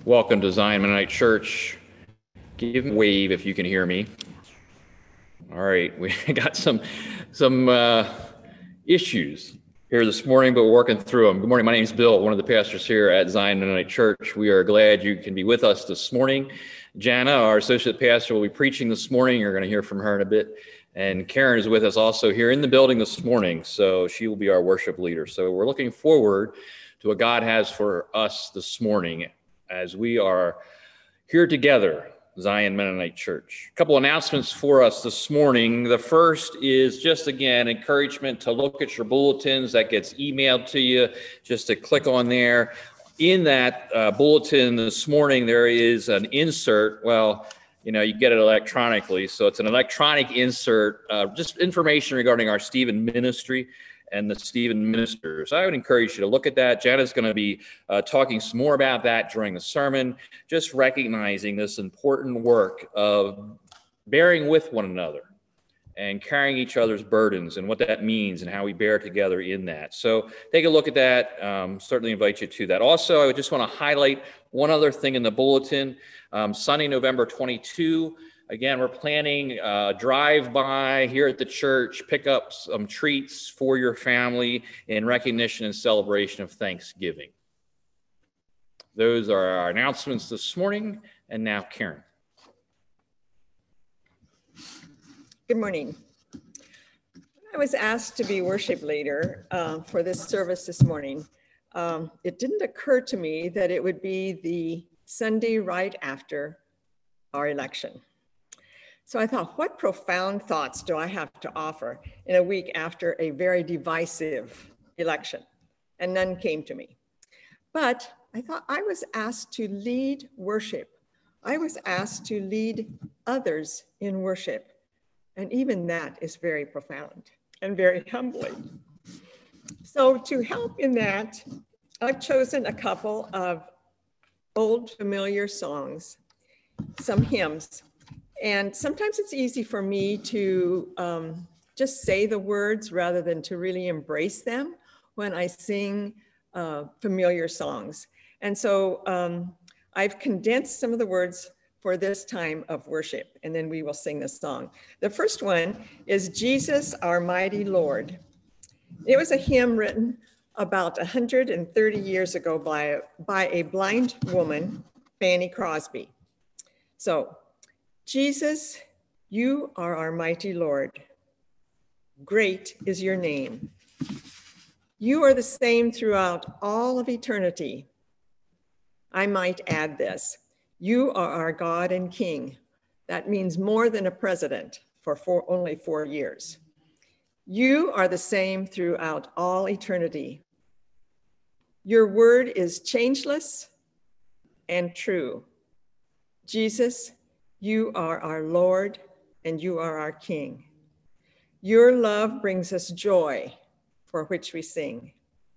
Welcome to Zion Mennonite Church. Give me a wave if you can hear me. All right, we got some issues here this morning, but we're working through them. Good morning, my name is Bill, one of the pastors here at Zion Mennonite Church. We are glad you can be with us this morning. Jana, our associate pastor, will be preaching this morning. You're going to hear from her in a bit. And Karen is with us also here in the building this morning, so she will be our worship leader. So we're looking forward to what God has for us this morning as we are here together, Zion Mennonite Church. A couple announcements for us this morning. The first is just, again, encouragement to look at your bulletins. That gets emailed to you, just to click on there. In that bulletin this morning, there is an insert. Well, you know, you get it electronically, so it's an electronic insert, just information regarding our Stephen ministry and the Stephen ministers. I would encourage you to look at that. Jana's going to be talking some more about that during the sermon, just recognizing this important work of bearing with one another and carrying each other's burdens and what that means and how we bear together in that. So take a look at that. Certainly invite you to that. Also, I would just want to highlight one other thing in the bulletin. Sunday, November 22, again, we're planning a drive-by here at the church, pick up some treats for your family in recognition and celebration of Thanksgiving. Those are our announcements this morning. And now, Karen. Good morning. I was asked to be worship leader for this service this morning. It didn't occur to me that it would be the Sunday right after our election. So I thought, what profound thoughts do I have to offer in a week after a very divisive election? And none came to me. But I thought I was asked to lead worship. I was asked to lead others in worship. And even that is very profound and very humbling. So to help in that, I've chosen a couple of old familiar songs, some hymns. And sometimes it's easy for me to just say the words rather than to really embrace them when I sing familiar songs. And so I've condensed some of the words for this time of worship, and then we will sing the song. The first one is Jesus, Our Mighty Lord. It was a hymn written about 130 years ago by a blind woman, Fanny Crosby. So, Jesus, you are our mighty Lord. Great is your name. You are the same throughout all of eternity. I might add this. You are our God and King. That means more than a president for only 4 years. You are the same throughout all eternity. Your word is changeless and true. Jesus, you are our Lord and you are our King. Your love brings us joy, for which we sing.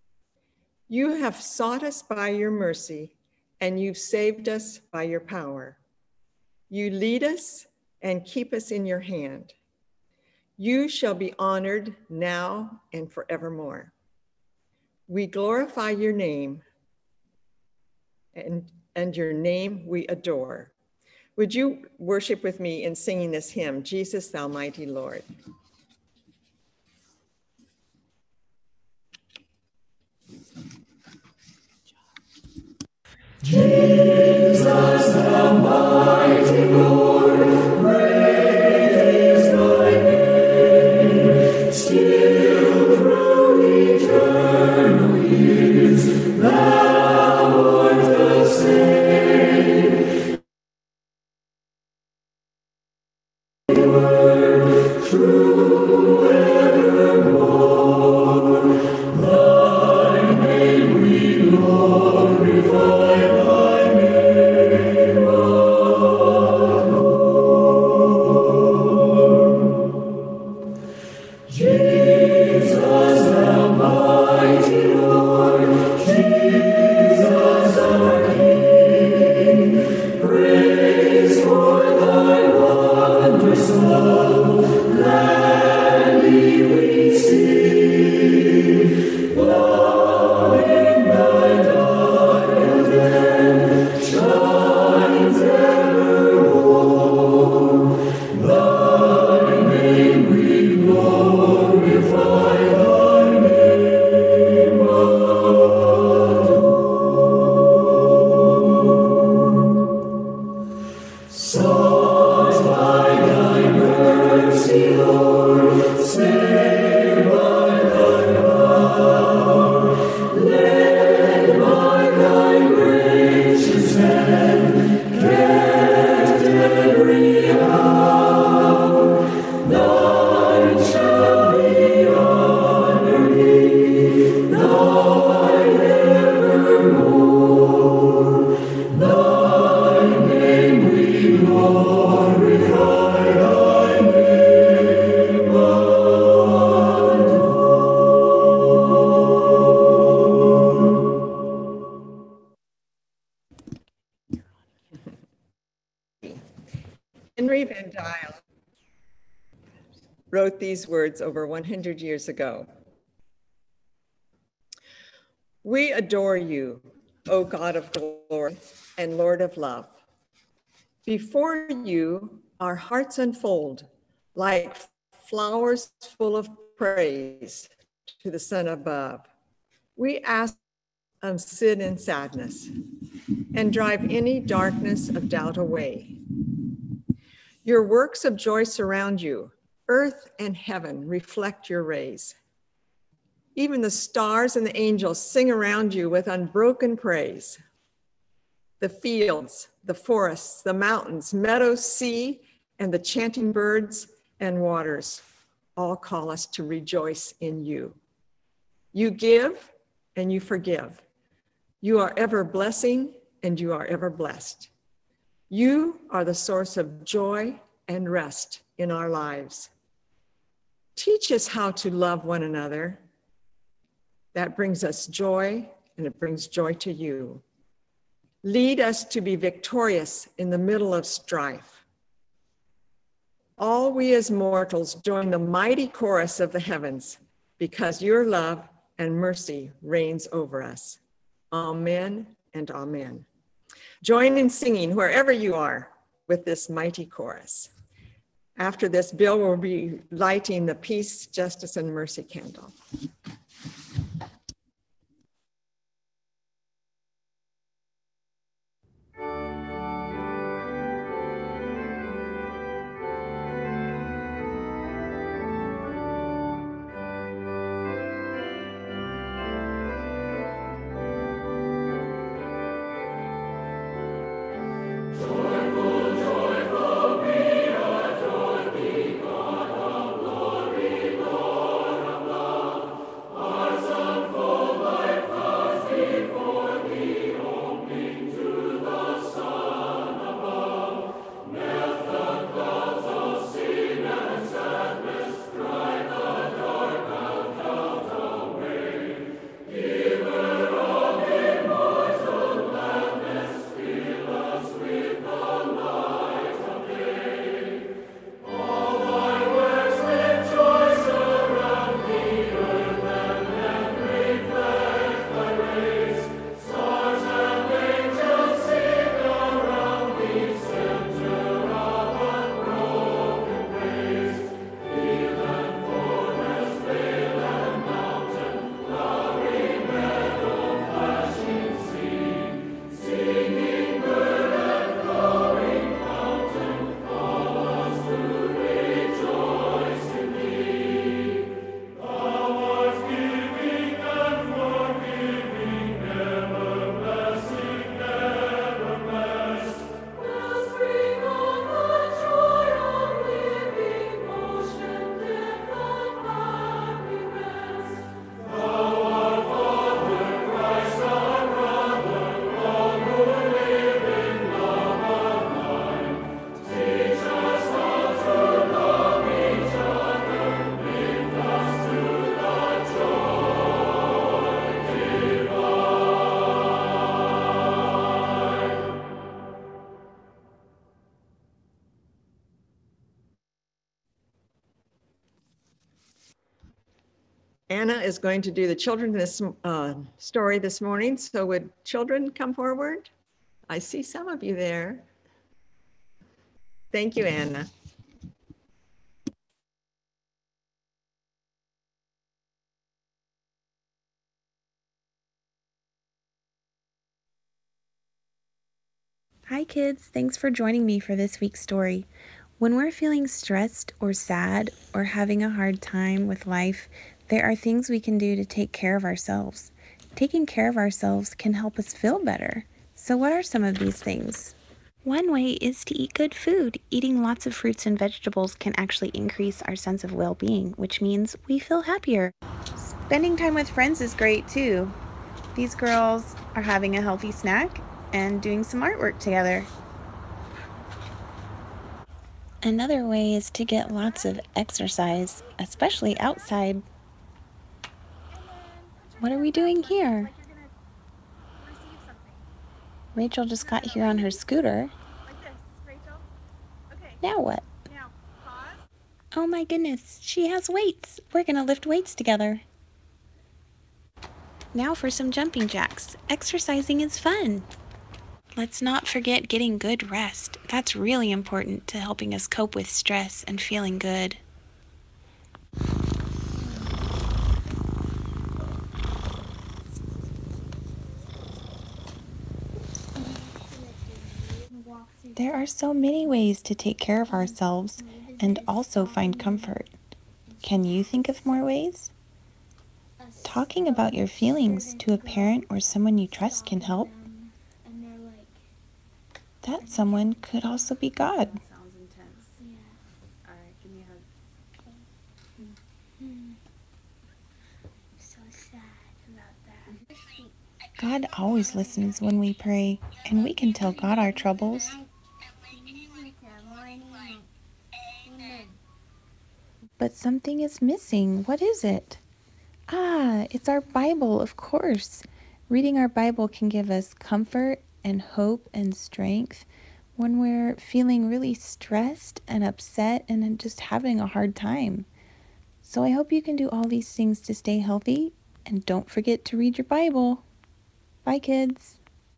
You have sought us by your mercy, and you've saved us by your power. You lead us and keep us in your hand. You shall be honored now and forevermore. We glorify your name, and your name we adore. Would you worship with me in singing this hymn, Jesus, Thou Mighty Lord? Jesus, the mighty Lord, great is thy name. Still through eternal years, thou art the same. True evermore, thy name we glorify, thy name Sought by thy mercy, Lord, saved by thy power, led by thy gracious hand, kept every hour. Thine shall be honor be, thine evermore. Thy name we glorify, thy name adore. Henry Van Dyne wrote these words over 100 years ago. We adore you, O God of glory and Lord of love. Before you, our hearts unfold like flowers full of praise to the sun above. We ask sit in sadness and drive any darkness of doubt away. Your works of joy surround you. Earth and heaven reflect your rays. Even the stars and the angels sing around you with unbroken praise. The fields, the forests, the mountains, meadows, sea, and the chanting birds and waters all call us to rejoice in you. You give and you forgive. You are ever blessing and you are ever blessed. You are the source of joy and rest in our lives. Teach us how to love one another. That brings us joy, and it brings joy to you. Lead us to be victorious in the middle of strife. All we as mortals join the mighty chorus of the heavens, because your love and mercy reigns over us. Amen and amen. Join in singing wherever you are with this mighty chorus. After this, Bill will be lighting the peace, justice, and mercy candle. Anna is going to do the children's story this morning. So would children come forward? I see some of you there. Thank you, Anna. Hi kids, thanks for joining me for this week's story. When we're feeling stressed or sad or having a hard time with life, there are things we can do to take care of ourselves. Taking care of ourselves can help us feel better. So what are some of these things? One way is to eat good food. Eating lots of fruits and vegetables can actually increase our sense of well-being, which means we feel happier. Spending time with friends is great too. These girls are having a healthy snack and doing some artwork together. Another way is to get lots of exercise, especially outside. What are we doing here? Rachel just got here on her scooter. Now what? Oh my goodness, she has weights. We're gonna lift weights together. Now for some jumping jacks. Exercising is fun. Let's not forget getting good rest. That's really important to helping us cope with stress and feeling good. There are so many ways to take care of ourselves and also find comfort. Can you think of more ways? Talking about your feelings to a parent or someone you trust can help. That someone could also be God. Sounds intense. Yeah. All right, give me a hug. So sad about that. God always listens when we pray, and we can tell God our troubles. But something is missing. What is it? Ah, it's our Bible, of course. Reading our Bible can give us comfort and hope and strength when we're feeling really stressed and upset and just having a hard time. So I hope you can do all these things to stay healthy, and don't forget to read your Bible. Bye, kids.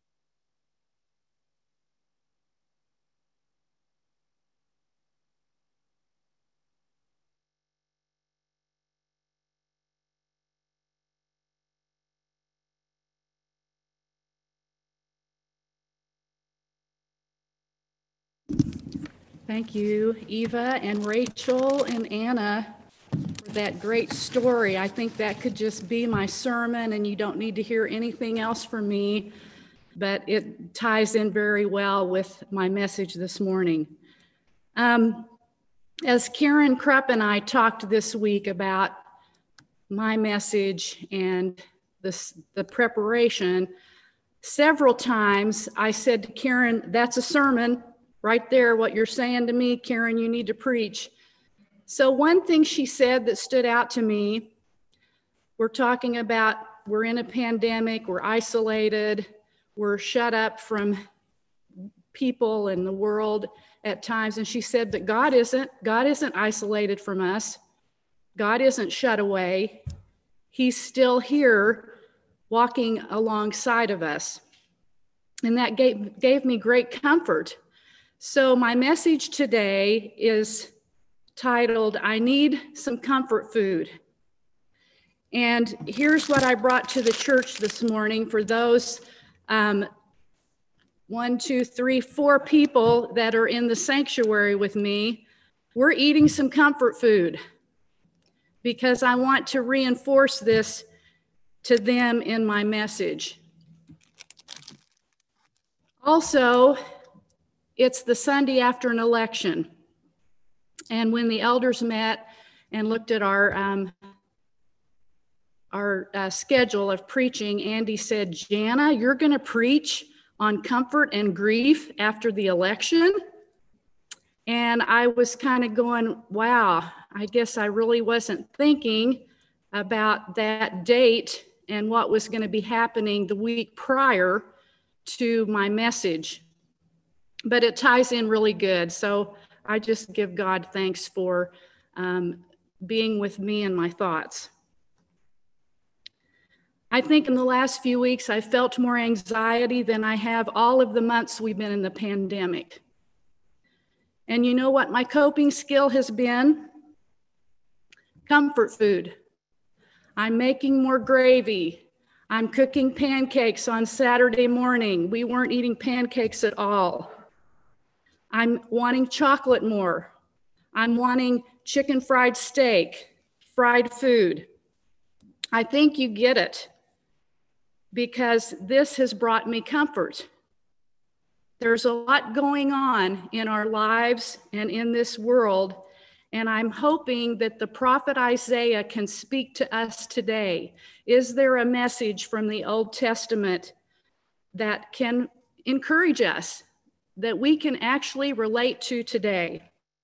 Thank you, Eva and Rachel and Anna, for that great story. I think that could just be my sermon, and you don't need to hear anything else from me, but it ties in very well with my message this morning. As Karen Krupp and I talked this week about my message and the preparation, several times I said to Karen, that's a sermon right there, what you're saying to me, Karen, you need to preach. So one thing she said that stood out to me, we're talking about, we're in a pandemic, we're isolated, we're shut up from people in the world at times. And she said that God isn't isolated from us. God isn't shut away. He's still here walking alongside of us. And that gave me great comfort. So my message today is titled, I Need Some Comfort Food. And here's what I brought to the church this morning for those 4 people that are in the sanctuary with me. We're eating some comfort food because I want to reinforce this to them in my message. Also, it's the Sunday after an election. And when the elders met and looked at our schedule of preaching, Andy said, Jana, you're going to preach on comfort and grief after the election? And I was kind of going, wow, I guess I really wasn't thinking about that date and what was going to be happening the week prior to my message. But it ties in really good. So I just give God thanks for being with me and my thoughts. I think in the last few weeks, I felt more anxiety than I have all of the months we've been in the pandemic. And you know what my coping skill has been? Comfort food. I'm making more gravy. I'm cooking pancakes on Saturday morning. We weren't eating pancakes at all. I'm wanting chocolate more. I'm wanting chicken fried steak, fried food. I think you get it, because this has brought me comfort. There's a lot going on in our lives and in this world, and I'm hoping that the prophet Isaiah can speak to us today. Is there a message from the Old Testament that can encourage us, that we can actually relate to today?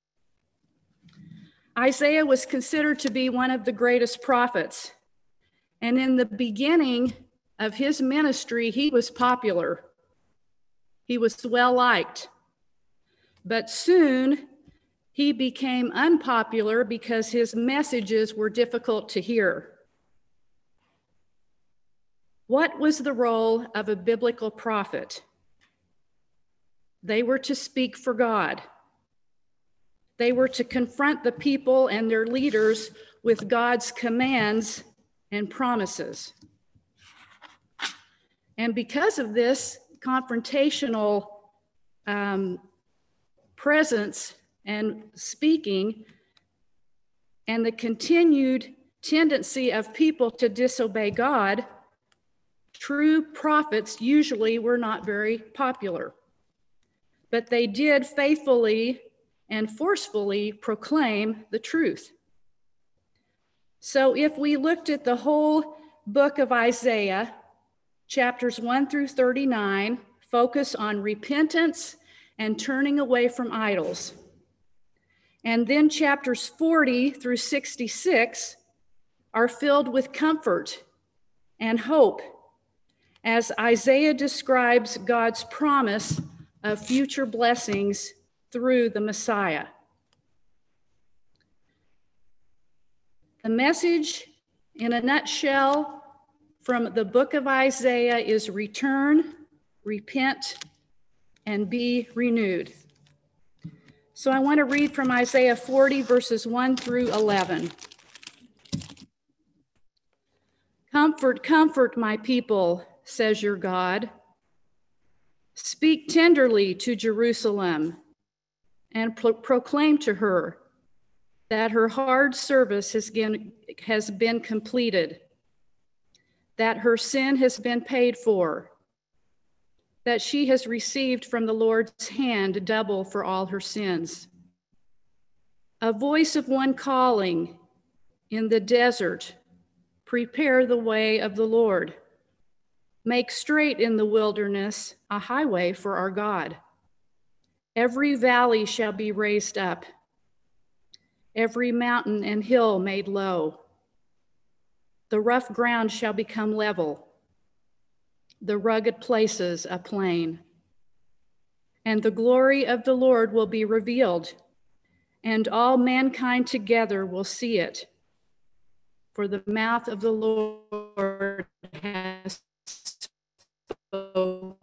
Isaiah was considered to be one of the greatest prophets, and in the beginning of his ministry, he was popular. He was well liked, but soon he became unpopular because his messages were difficult to hear. What was the role of a biblical prophet? They were to speak for God. They were to confront the people and their leaders with God's commands and promises. And because of this confrontational presence and speaking, and the continued tendency of people to disobey God, true prophets usually were not very popular. But they did faithfully and forcefully proclaim the truth. So if we looked at the whole book of Isaiah, chapters 1 through 39 focus on repentance and turning away from idols. And then chapters 40 through 66 are filled with comfort and hope as Isaiah describes God's promise of future blessings through the Messiah. The message in a nutshell from the book of Isaiah is return, repent, and be renewed. So I want to read from Isaiah 40, verses 1 through 11. Comfort, comfort my people, says your God. Speak tenderly to Jerusalem and proclaim to her that her hard service has been completed, that her sin has been paid for, that she has received from the Lord's hand double for all her sins. A voice of one calling in the desert, prepare the way of the Lord. Make straight in the wilderness a highway for our God. Every valley shall be raised up, every mountain and hill made low. The rough ground shall become level, the rugged places a plain. And the glory of the Lord will be revealed, and all mankind together will see it. For the mouth of the Lord has spoken.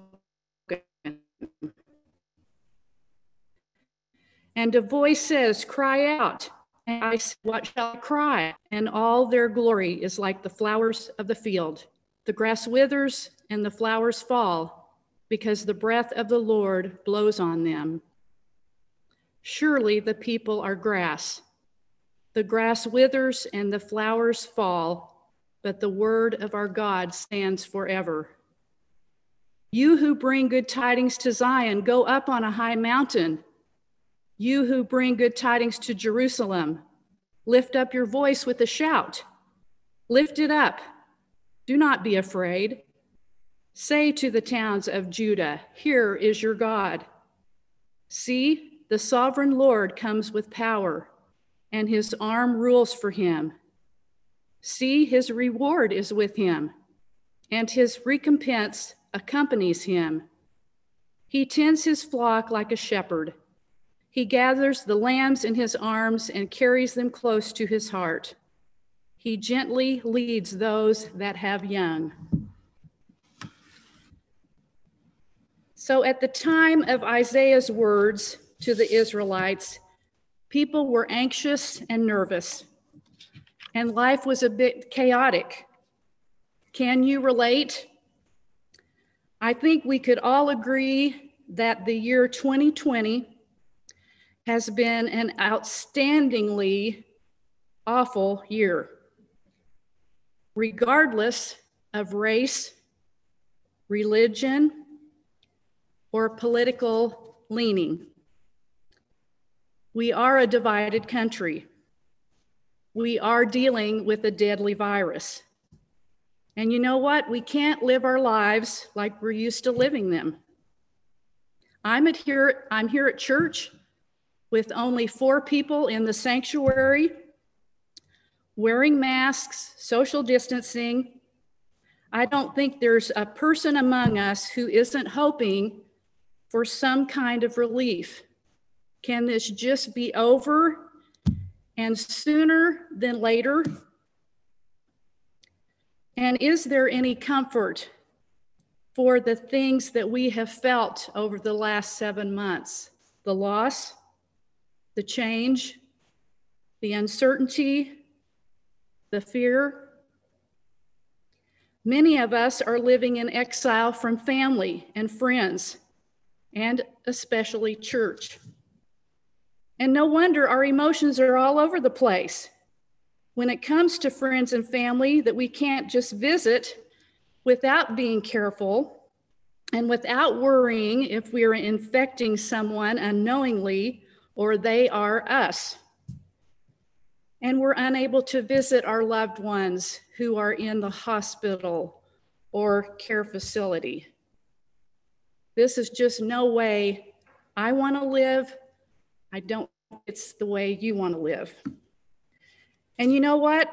And a voice says, cry out. And I said, what shall I cry? And all their glory is like the flowers of the field. The grass withers and the flowers fall, because the breath of the Lord blows on them. Surely the people are grass. The grass withers and the flowers fall, but the word of our God stands forever. You who bring good tidings to Zion, go up on a high mountain. You who bring good tidings to Jerusalem, lift up your voice with a shout. Lift it up. Do not be afraid. Say to the towns of Judah, here is your God. See, the sovereign Lord comes with power, and his arm rules for him. See, his reward is with him, and his recompense accompanies him. He tends his flock like a shepherd. He gathers the lambs in his arms and carries them close to his heart. He gently leads those that have young. So at the time of Isaiah's words to the Israelites, people were anxious and nervous, and life was a bit chaotic. Can you relate? I think we could all agree that the year 2020 has been an outstandingly awful year, regardless of race, religion, or political leaning. We are a divided country. We are dealing with a deadly virus. And you know what? We can't live our lives like we're used to living them. I'm here at church with only 4 people in the sanctuary, wearing masks, social distancing. I don't think there's a person among us who isn't hoping for some kind of relief. Can this just be over, and sooner than later? And is there any comfort for the things that we have felt over the last 7 months? The loss, the change, the uncertainty, the fear. Many of us are living in exile from family and friends, and especially church. And no wonder our emotions are all over the place when it comes to friends and family that we can't just visit without being careful and without worrying if we are infecting someone unknowingly or they are us. And we're unable to visit our loved ones who are in the hospital or care facility. This is just no way I want to live. I don't think it's the way you want to live. And you know what?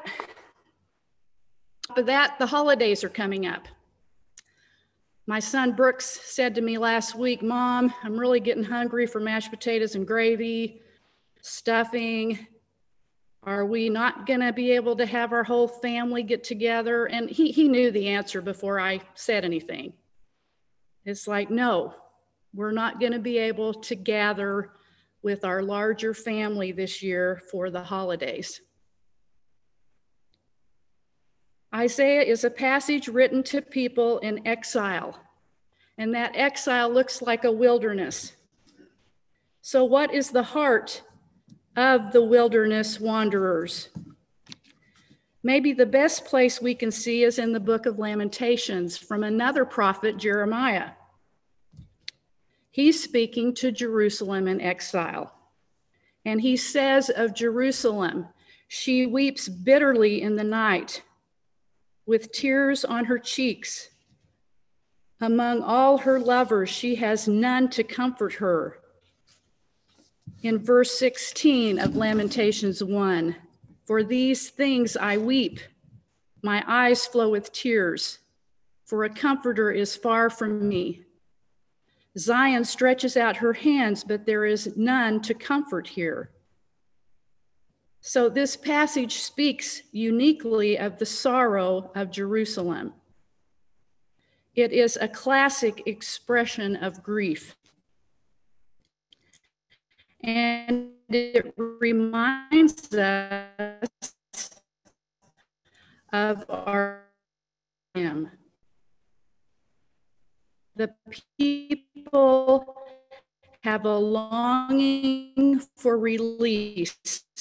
But that, the holidays are coming up. My son Brooks said to me last week, "Mom, I'm really getting hungry for mashed potatoes and gravy, stuffing. Are we not gonna be able to have our whole family get together?" And he knew the answer before I said anything. It's like, no, we're not gonna be able to gather with our larger family this year for the holidays. Isaiah is a passage written to people in exile, and that exile looks like a wilderness. So what is the heart of the wilderness wanderers? Maybe the best place we can see is in the book of Lamentations from another prophet, Jeremiah. He's speaking to Jerusalem in exile. And he says of Jerusalem, "She weeps bitterly in the night, with tears on her cheeks. Among all her lovers, she has none to comfort her." In verse 16 of Lamentations 1, "For these things I weep, my eyes flow with tears, for a comforter is far from me. Zion stretches out her hands, but there is none to comfort here." So this passage speaks uniquely of the sorrow of Jerusalem. It is a classic expression of grief. And it reminds us of our hymn. The people have a longing for release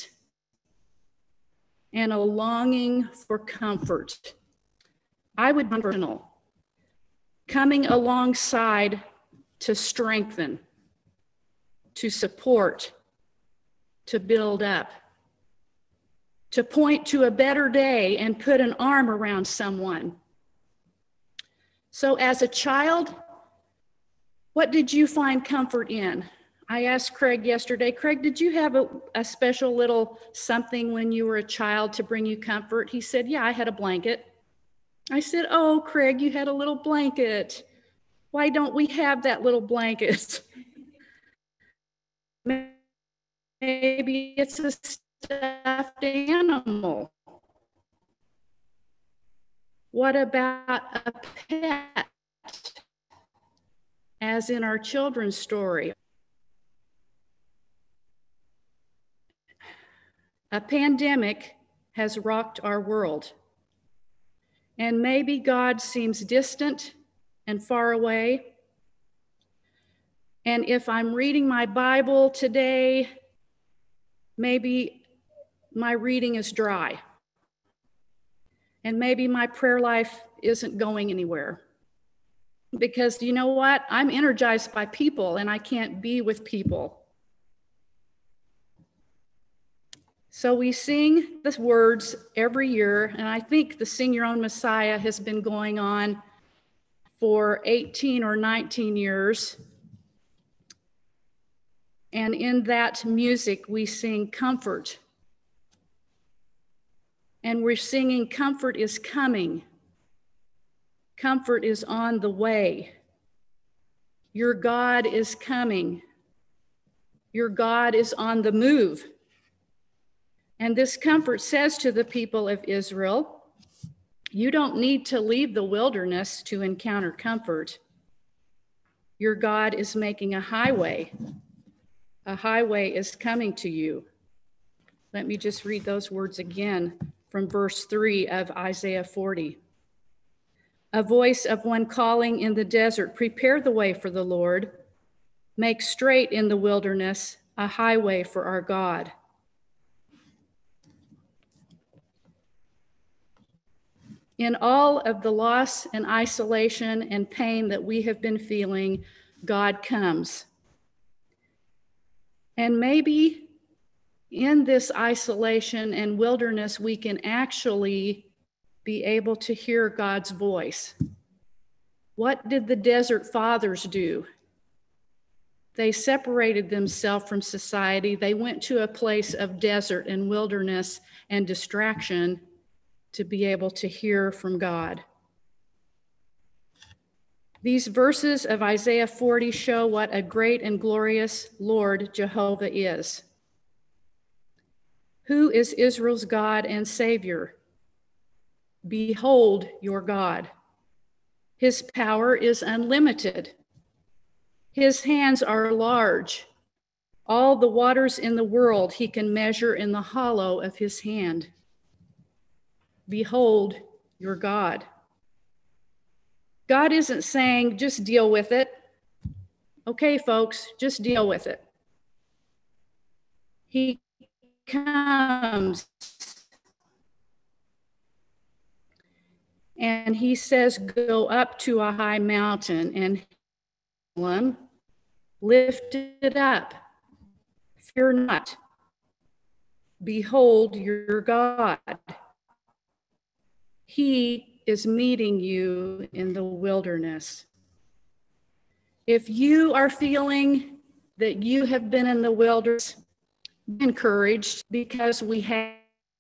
and a longing for comfort. I would be personal, coming alongside to strengthen, to support, to build up, to point to a better day and put an arm around someone. So as a child, what did you find comfort in? I asked Craig yesterday, "Craig, did you have a special little something when you were a child to bring you comfort?" He said, "Yeah, I had a blanket." I said, "Oh, Craig, you had a little blanket. Why don't we have that little blanket?" Maybe it's a stuffed animal. What about a pet? As in our children's story. A pandemic has rocked our world. And maybe God seems distant and far away. And if I'm reading my Bible today, maybe my reading is dry. And maybe my prayer life isn't going anywhere. Because you know what? I'm energized by people and I can't be with people. So we sing the words every year, and I think the Sing Your Own Messiah has been going on for 18 or 19 years. And in that music, we sing comfort. And we're singing comfort is coming. Comfort is on the way. Your God is coming. Your God is on the move. And this comfort says to the people of Israel, you don't need to leave the wilderness to encounter comfort. Your God is making a highway. A highway is coming to you. Let me just read those words again from verse 3 of Isaiah 40. A voice of one calling in the desert, prepare the way for the Lord. Make straight in the wilderness a highway for our God. In all of the loss and isolation and pain that we have been feeling, God comes. And maybe in this isolation and wilderness, we can actually be able to hear God's voice. What did the desert fathers do? They separated themselves from society. They went to a place of desert and wilderness and distraction to be able to hear from God. These verses of Isaiah 40 show what a great and glorious Lord Jehovah is. Who is Israel's God and Savior? Behold your God. His power is unlimited. His hands are large. All the waters in the world he can measure in the hollow of his hand. Behold your God. God isn't saying, just deal with it. Okay, folks, just deal with it. He comes and he says, go up to a high mountain and lift it up. Fear not. Behold your God. He is meeting you in the wilderness. If you are feeling that you have been in the wilderness, be encouraged, because we have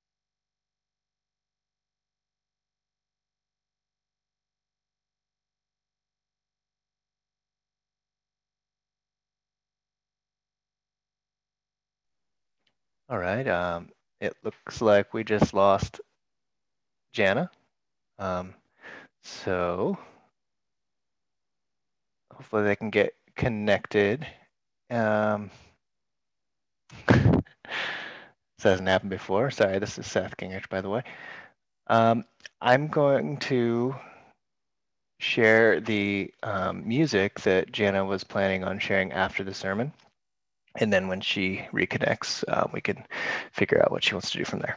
All right. It looks like we just lost Jana. So hopefully they can get connected. This hasn't happened before. Sorry, this is Seth Gingrich, by the way. I'm going to share the music that Jana was planning on sharing after the sermon. And then when she reconnects, we can figure out what she wants to do from there.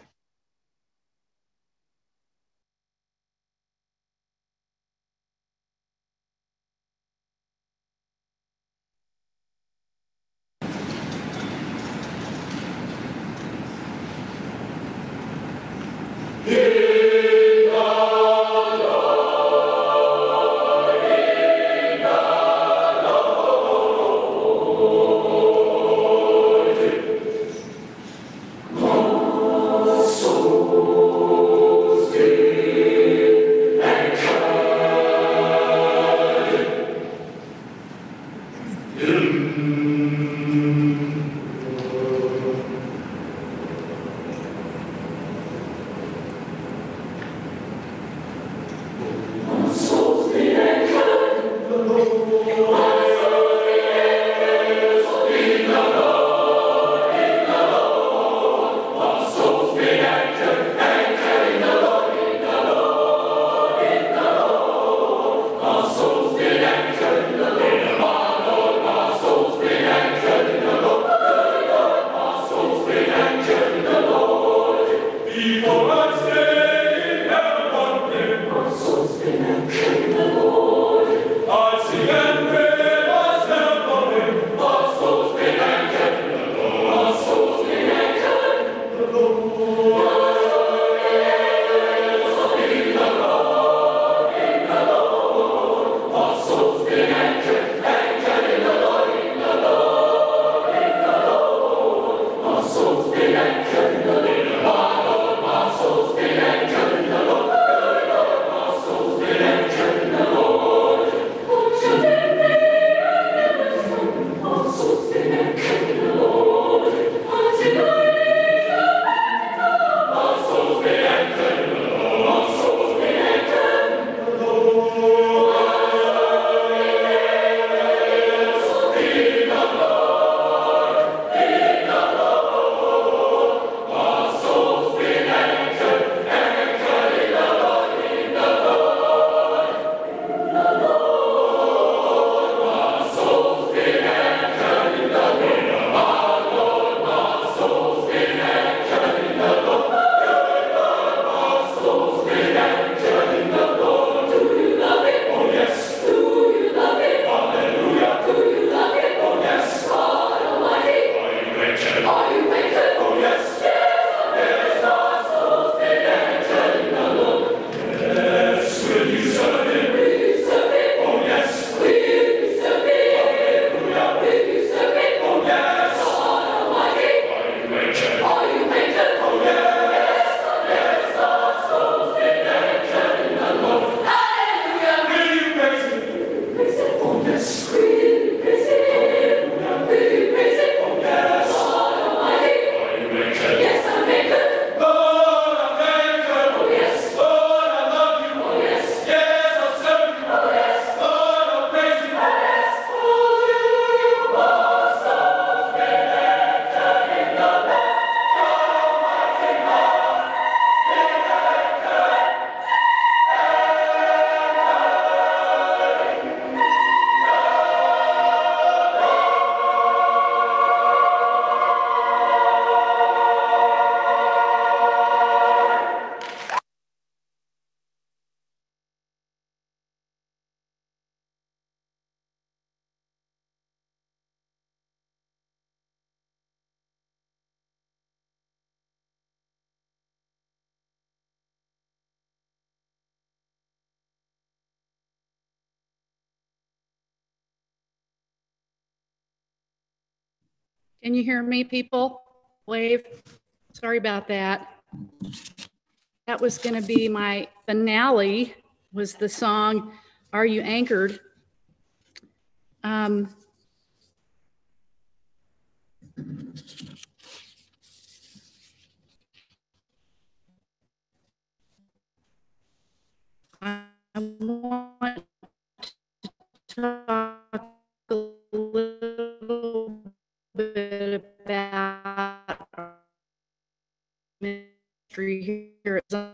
Can you hear me, people? Wave. Sorry about that. That was going to be my finale, was the song, Are You Anchored? I want to talk a little bit about our ministry here at Zion.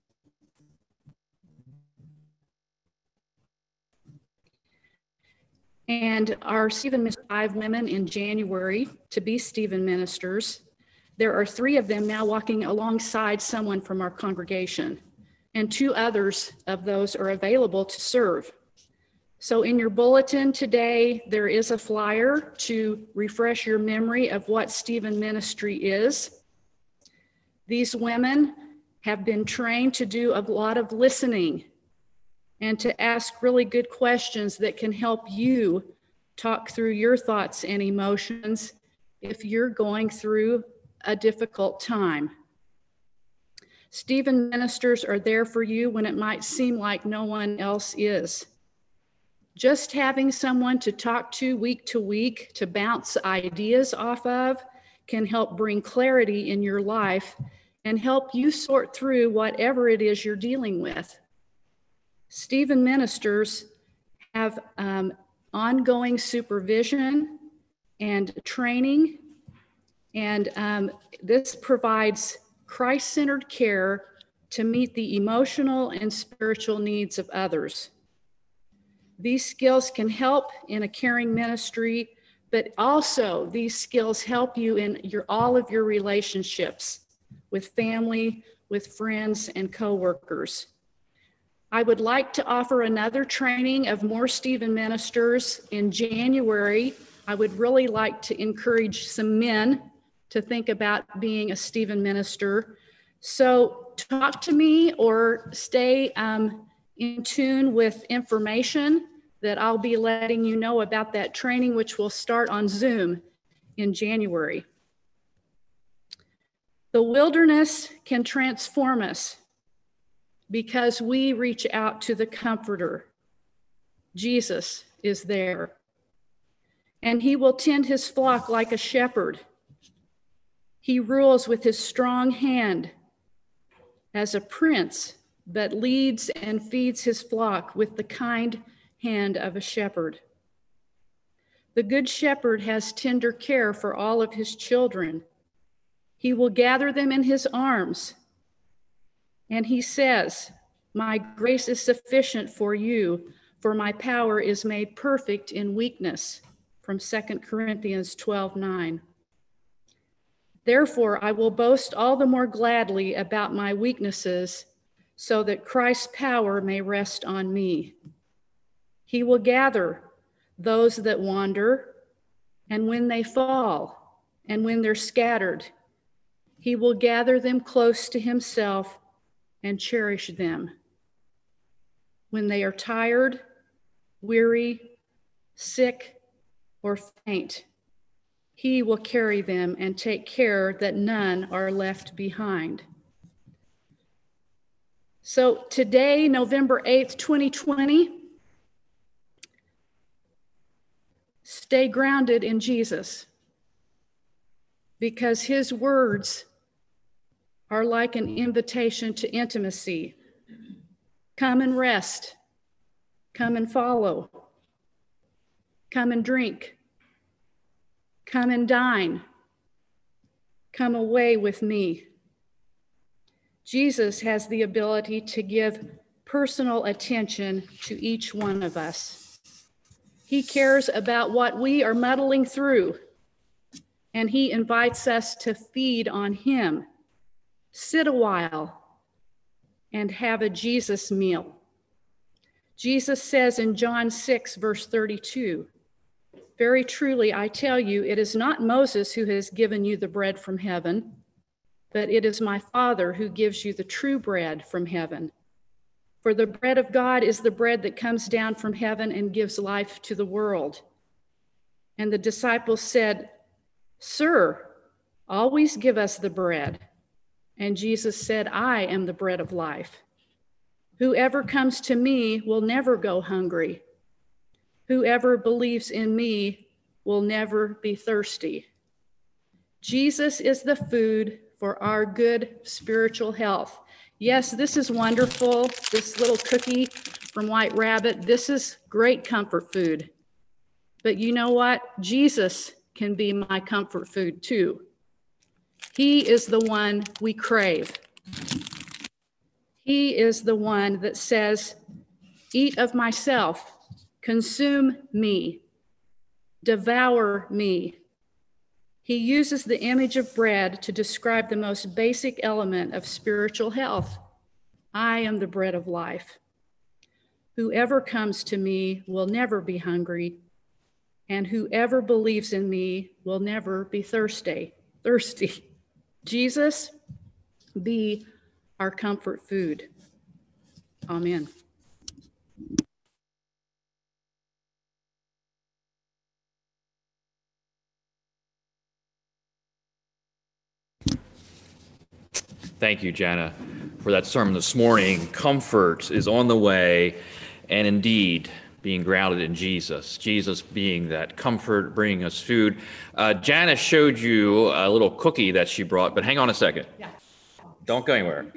And our Stephen Ministers, 5 women in January to be Stephen Ministers. There are 3 of them now walking alongside someone from our congregation, and 2 others of those are available to serve. So in your bulletin today, there is a flyer to refresh your memory of what Stephen Ministry is. These women have been trained to do a lot of listening and to ask really good questions that can help you talk through your thoughts and emotions if you're going through a difficult time. Stephen Ministers are there for you when it might seem like no one else is. Just having someone to talk to week to bounce ideas off of can help bring clarity in your life and help you sort through whatever it is you're dealing with. Stephen Ministers have ongoing supervision and training, and this provides Christ-centered care to meet the emotional and spiritual needs of others. These skills can help in a caring ministry, but also these skills help you in all of your relationships with family, with friends, and coworkers. I would like to offer another training of more Stephen Ministers in January. I would really like to encourage some men to think about being a Stephen Minister. So talk to me or stay in tune with information that I'll be letting you know about that training, which will start on Zoom in January. The wilderness can transform us because we reach out to the Comforter. Jesus is there, and he will tend his flock like a shepherd. He rules with his strong hand as a prince, but leads and feeds his flock with the kind hand of a shepherd. The good shepherd has tender care for all of his children. He will gather them in his arms. And he says, my grace is sufficient for you, for my power is made perfect in weakness, from 2 Corinthians 12:9. Therefore, I will boast all the more gladly about my weaknesses, so that Christ's power may rest on me. He will gather those that wander, and when they fall, and when they're scattered, he will gather them close to himself and cherish them. When they are tired, weary, sick, or faint, he will carry them and take care that none are left behind. So today, November 8th, 2020, stay grounded in Jesus, because his words are like an invitation to intimacy. Come and rest. Come and follow. Come and drink. Come and dine. Come away with me. Jesus has the ability to give personal attention to each one of us. He cares about what we are muddling through, and he invites us to feed on him. Sit a while and have a Jesus meal. Jesus says in John 6, verse 32, very truly, I tell you, it is not Moses who has given you the bread from heaven, but it is my Father who gives you the true bread from heaven. For the bread of God is the bread that comes down from heaven and gives life to the world. And the disciples said, Sir, always give us the bread. And Jesus said, I am the bread of life. Whoever comes to me will never go hungry. Whoever believes in me will never be thirsty. Jesus is the food for our good spiritual health. Yes, this is wonderful. This little cookie from White Rabbit, this is great comfort food. But you know what? Jesus can be my comfort food too. He is the one we crave. He is the one that says, eat of myself, consume me, devour me. He uses the image of bread to describe the most basic element of spiritual health. I am the bread of life. Whoever comes to me will never be hungry, and whoever believes in me will never be thirsty. Jesus, be our comfort food. Amen. Thank you, Jana, for that sermon this morning. Comfort is on the way, and indeed, being grounded in Jesus. Jesus being that comfort, bringing us food. Jana showed you a little cookie that she brought, but hang on a second. Yeah. Don't go anywhere.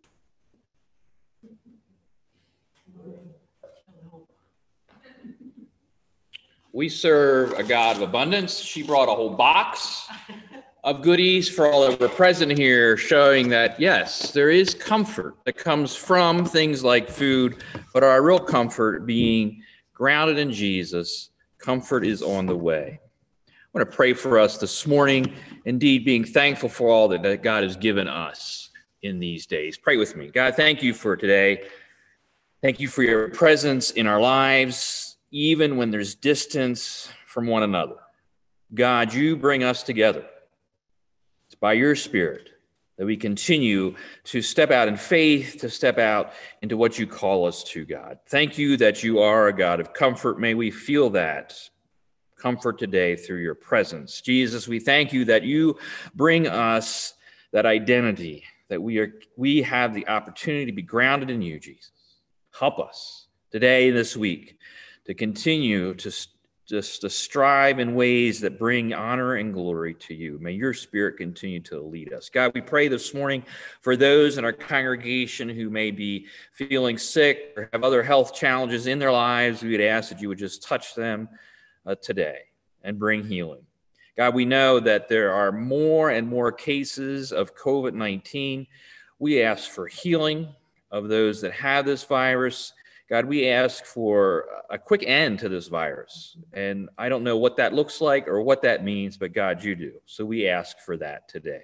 We serve a God of abundance. She brought a whole box of goodies for all that were present here, showing that, yes, there is comfort that comes from things like food, but our real comfort being grounded in Jesus, comfort is on the way. I want to pray for us this morning, indeed being thankful for all that God has given us in these days. Pray with me. God, thank you for today. Thank you for your presence in our lives, even when there's distance from one another. God, you bring us together. It's by your Spirit that we continue to step out in faith, to step out into what you call us to, God. Thank you that you are a God of comfort. May we feel that comfort today through your presence. Jesus, we thank you that you bring us that identity, that we have the opportunity to be grounded in you, Jesus. Help us today, this week, to continue to strive in ways that bring honor and glory to you. May your Spirit continue to lead us. God, we pray this morning for those in our congregation who may be feeling sick or have other health challenges in their lives. We would ask that you would just touch them today and bring healing. God, we know that there are more and more cases of COVID-19. We ask for healing of those that have this virus. God, we ask for a quick end to this virus. And I don't know what that looks like or what that means, but God, you do. So we ask for that today.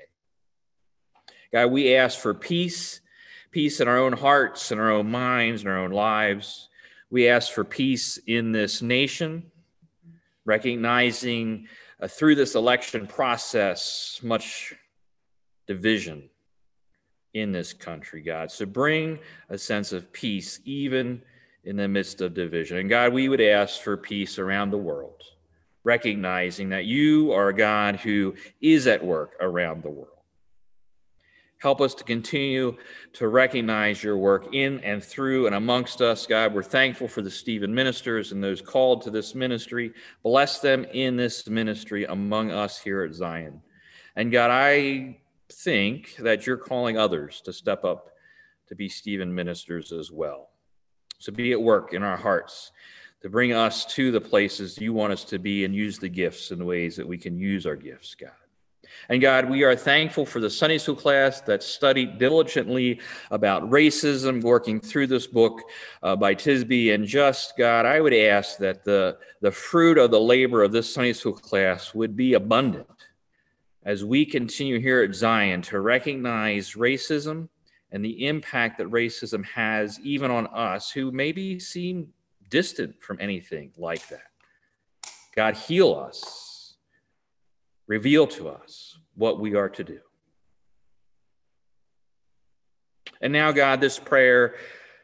God, we ask for peace in our own hearts, in our own minds, in our own lives. We ask for peace in this nation, recognizing through this election process much division in this country, God. So bring a sense of peace even in the midst of division. And God, we would ask for peace around the world, recognizing that you are a God who is at work around the world. Help us to continue to recognize your work in and through and amongst us. God, we're thankful for the Stephen ministers and those called to this ministry. Bless them in this ministry among us here at Zion. And God, I think that you're calling others to step up to be Stephen ministers as well. So be at work in our hearts to bring us to the places you want us to be and use the gifts in the ways that we can use our gifts, God. And God, we are thankful for the Sunday school class that studied diligently about racism, working through this book by Tisby. And just, God, I would ask that the fruit of the labor of this Sunday school class would be abundant as we continue here at Zion to recognize racism and the impact that racism has even on us who maybe seem distant from anything like that. God, heal us. Reveal to us what we are to do. And now, God, this prayer,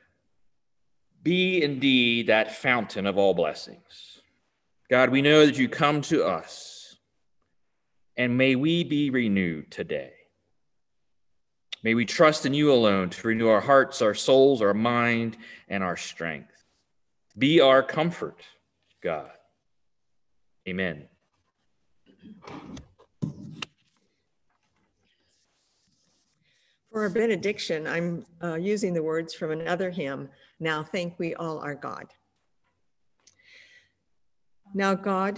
be indeed that fountain of all blessings. God, we know that you come to us and may we be renewed today. May we trust in you alone to renew our hearts, our souls, our mind, and our strength. Be our comfort, God. Amen. For our benediction, I'm using the words from another hymn, Now Thank We All Our God. Now God,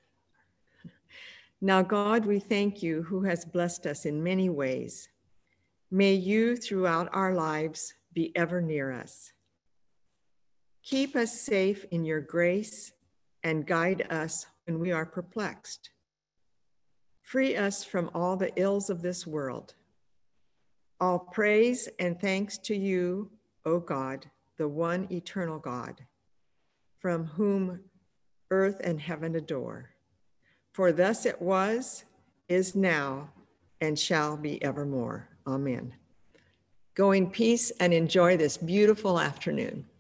we thank you who has blessed us in many ways. May you throughout our lives be ever near us. Keep us safe in your grace and guide us when we are perplexed. Free us from all the ills of this world. All praise and thanks to you, O God, the one eternal God, from whom earth and heaven adore. For thus it was, is now, and shall be evermore. Amen. Go in peace and enjoy this beautiful afternoon.